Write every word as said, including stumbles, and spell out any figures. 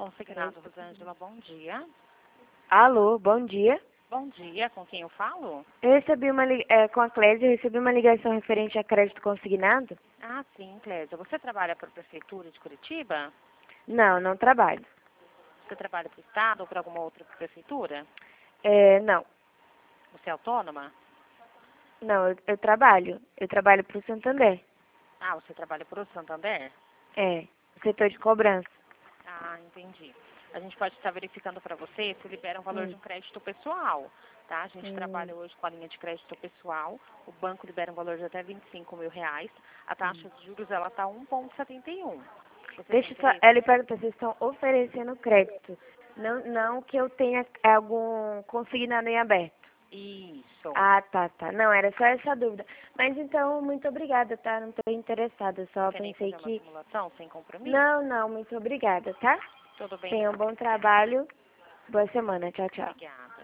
Consignado, Rosângela, bom dia. Alô, bom dia. Bom dia, com quem eu falo? Eu recebi uma li- é, com a Clésia, eu recebi uma ligação referente a crédito consignado? Ah, sim, Clésia. Você trabalha para a Prefeitura de Curitiba? Não, não trabalho. Você trabalha para o Estado ou para alguma outra prefeitura? É, não, Você é autônoma? não, eu, eu trabalho. Eu trabalho para o Santander. Ah, você trabalha para o Santander? É, setor de cobrança. Ah, entendi. A gente pode estar verificando para você se libera um valor de Hum, um crédito pessoal, tá? A gente hum, trabalha hoje com a linha de crédito pessoal. O banco libera um valor de até vinte e cinco mil reais. A taxa hum. de juros, ela está um vírgula setenta e um. Você tem Deixa eu só, interesse? ela pergunta, vocês estão oferecendo crédito. Não, não que eu tenha algum consignado em aberto. Isso. Ah, tá, tá. Não, era só essa dúvida. Mas então, muito obrigada, tá? Não estou interessada, só Querem pensei fazer uma que... simulação sem compromisso? Não, não, muito obrigada, tá? Tudo bem, Tenha um então. bom trabalho. Boa semana. Tchau, tchau. Obrigada.